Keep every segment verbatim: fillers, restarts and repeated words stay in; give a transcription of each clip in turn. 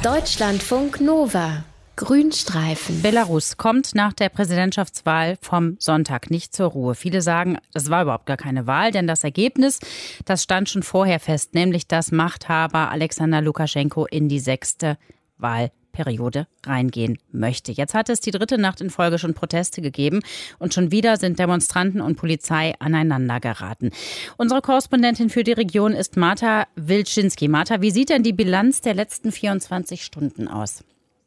Deutschlandfunk Nova. Grünstreifen. Belarus kommt nach der Präsidentschaftswahl vom Sonntag nicht zur Ruhe. Viele sagen, das war überhaupt gar keine Wahl, denn das Ergebnis, das stand schon vorher fest, nämlich dass Machthaber Alexander Lukaschenko in die sechste Wahlperiode reingehen möchte. Jetzt hat es die dritte Nacht in Folge schon Proteste gegeben und schon wieder sind Demonstranten und Polizei aneinander geraten. Unsere Korrespondentin für die Region ist Marta Wilczynski. Marta, wie sieht denn die Bilanz der letzten vierundzwanzig Stunden aus?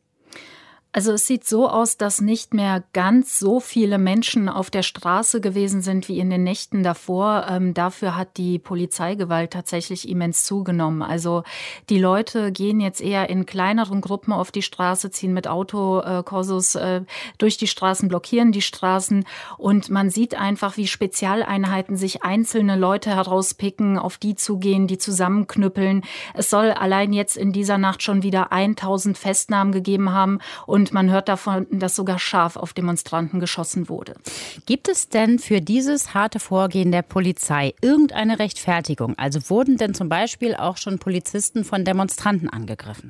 Also es sieht so aus, dass nicht mehr ganz so viele Menschen auf der Straße gewesen sind wie in den Nächten davor. Ähm, dafür hat die Polizeigewalt tatsächlich immens zugenommen. Also die Leute gehen jetzt eher in kleineren Gruppen auf die Straße, ziehen mit Autokorsos äh, durch die Straßen, blockieren die Straßen. Und man sieht einfach, wie Spezialeinheiten sich einzelne Leute herauspicken, auf die zugehen, die zusammenknüppeln. Es soll allein jetzt in dieser Nacht schon wieder tausend Festnahmen gegeben haben. Und Und man hört davon, dass sogar scharf auf Demonstranten geschossen wurde. Gibt es denn für dieses harte Vorgehen der Polizei irgendeine Rechtfertigung? Also wurden denn zum Beispiel auch schon Polizisten von Demonstranten angegriffen?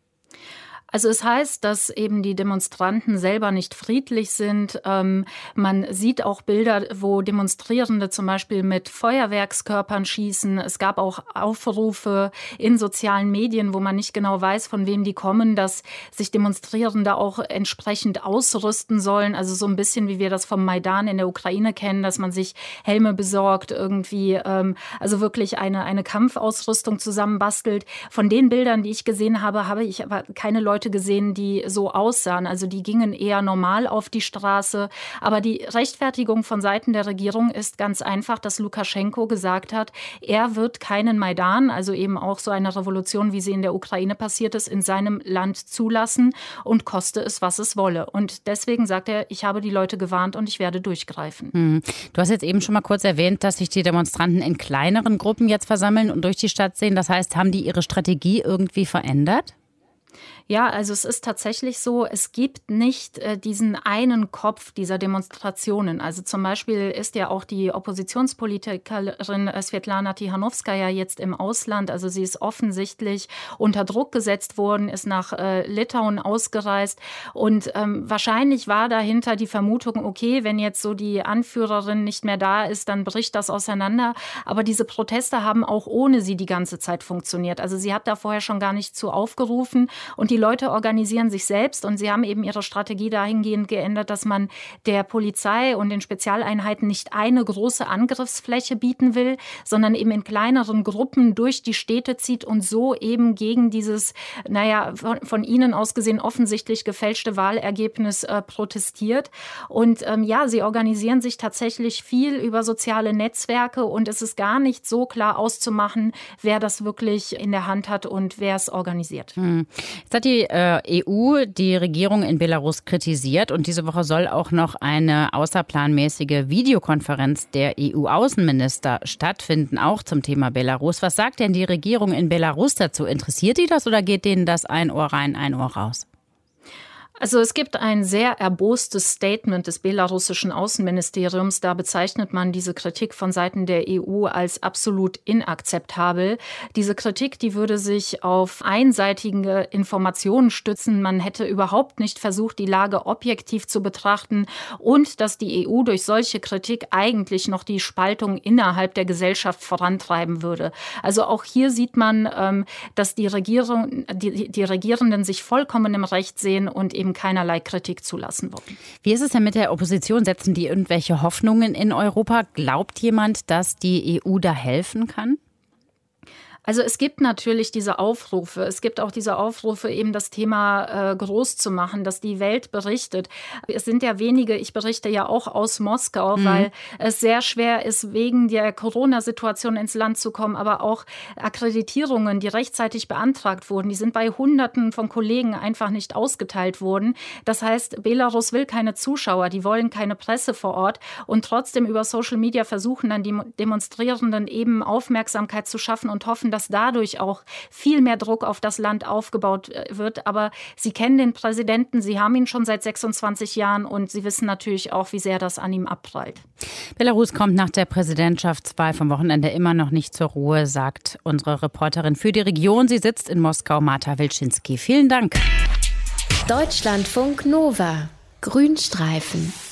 Also es heißt, dass eben die Demonstranten selber nicht friedlich sind. Ähm, man sieht auch Bilder, wo Demonstrierende zum Beispiel mit Feuerwerkskörpern schießen. Es gab auch Aufrufe in sozialen Medien, wo man nicht genau weiß, von wem die kommen, dass sich Demonstrierende auch entsprechend ausrüsten sollen. Also so ein bisschen, wie wir das vom Maidan in der Ukraine kennen, dass man sich Helme besorgt, irgendwie, ähm, also wirklich eine, eine Kampfausrüstung zusammenbastelt. Von den Bildern, die ich gesehen habe, habe ich aber keine Leute gesehen, die so aussahen. Also die gingen eher normal auf die Straße. Aber die Rechtfertigung von Seiten der Regierung ist ganz einfach, dass Lukaschenko gesagt hat, er wird keinen Maidan, also eben auch so eine Revolution, wie sie in der Ukraine passiert ist, in seinem Land zulassen und koste es, was es wolle. Und deswegen sagt er, ich habe die Leute gewarnt und ich werde durchgreifen. Hm. Du hast jetzt eben schon mal kurz erwähnt, dass sich die Demonstranten in kleineren Gruppen jetzt versammeln und durch die Stadt sehen. Das heißt, haben die ihre Strategie irgendwie verändert? Ja, also es ist tatsächlich so, es gibt nicht äh, diesen einen Kopf dieser Demonstrationen. Also zum Beispiel ist ja auch die Oppositionspolitikerin äh, Svetlana Tichanovskaja jetzt im Ausland. Also sie ist offensichtlich unter Druck gesetzt worden, ist nach äh, Litauen ausgereist. Und ähm, wahrscheinlich war dahinter die Vermutung, okay, wenn jetzt so die Anführerin nicht mehr da ist, dann bricht das auseinander. Aber diese Proteste haben auch ohne sie die ganze Zeit funktioniert. Also sie hat da vorher schon gar nicht zu aufgerufen. Und die Leute organisieren sich selbst und sie haben eben ihre Strategie dahingehend geändert, dass man der Polizei und den Spezialeinheiten nicht eine große Angriffsfläche bieten will, sondern eben in kleineren Gruppen durch die Städte zieht und so eben gegen dieses, naja, von, von ihnen aus gesehen offensichtlich gefälschte Wahlergebnis äh, protestiert. Und ähm, ja, sie organisieren sich tatsächlich viel über soziale Netzwerke und es ist gar nicht so klar auszumachen, wer das wirklich in der Hand hat und wer es organisiert. Hm. Jetzt hat die äh, E U die Regierung in Belarus kritisiert und diese Woche soll auch noch eine außerplanmäßige Videokonferenz der E U-Außenminister stattfinden, auch zum Thema Belarus. Was sagt denn die Regierung in Belarus dazu? Interessiert die das oder geht denen das ein Ohr rein, ein Ohr raus? Also es gibt ein sehr erbostes Statement des belarussischen Außenministeriums. Da bezeichnet man diese Kritik von Seiten der E U als absolut inakzeptabel. Diese Kritik, die würde sich auf einseitige Informationen stützen. Man hätte überhaupt nicht versucht, die Lage objektiv zu betrachten und dass die E U durch solche Kritik eigentlich noch die Spaltung innerhalb der Gesellschaft vorantreiben würde. Also auch hier sieht man, dass die Regierung, die, die Regierenden sich vollkommen im Recht sehen und eben keinerlei Kritik zulassen wollen. Wie ist es denn mit der Opposition? Setzen die irgendwelche Hoffnungen in Europa? Glaubt jemand, dass die E U da helfen kann? Also es gibt natürlich diese Aufrufe. Es gibt auch diese Aufrufe, eben das Thema äh, groß zu machen, dass die Welt berichtet. Es sind ja wenige, ich berichte ja auch aus Moskau, mhm. weil es sehr schwer ist, wegen der Corona-Situation ins Land zu kommen, aber auch Akkreditierungen, die rechtzeitig beantragt wurden, die sind bei Hunderten von Kollegen einfach nicht ausgeteilt worden. Das heißt, Belarus will keine Zuschauer, die wollen keine Presse vor Ort und trotzdem über Social Media versuchen dann die Demonstrierenden eben Aufmerksamkeit zu schaffen und hoffen, dass dass dadurch auch viel mehr Druck auf das Land aufgebaut wird. Aber Sie kennen den Präsidenten, Sie haben ihn schon seit sechsundzwanzig Jahren und Sie wissen natürlich auch, wie sehr das an ihm abprallt. Belarus kommt nach der Präsidentschaftswahl vom Wochenende immer noch nicht zur Ruhe, sagt unsere Reporterin für die Region. Sie sitzt in Moskau, Marta Wilczynski. Vielen Dank. Deutschlandfunk Nova. Grünstreifen.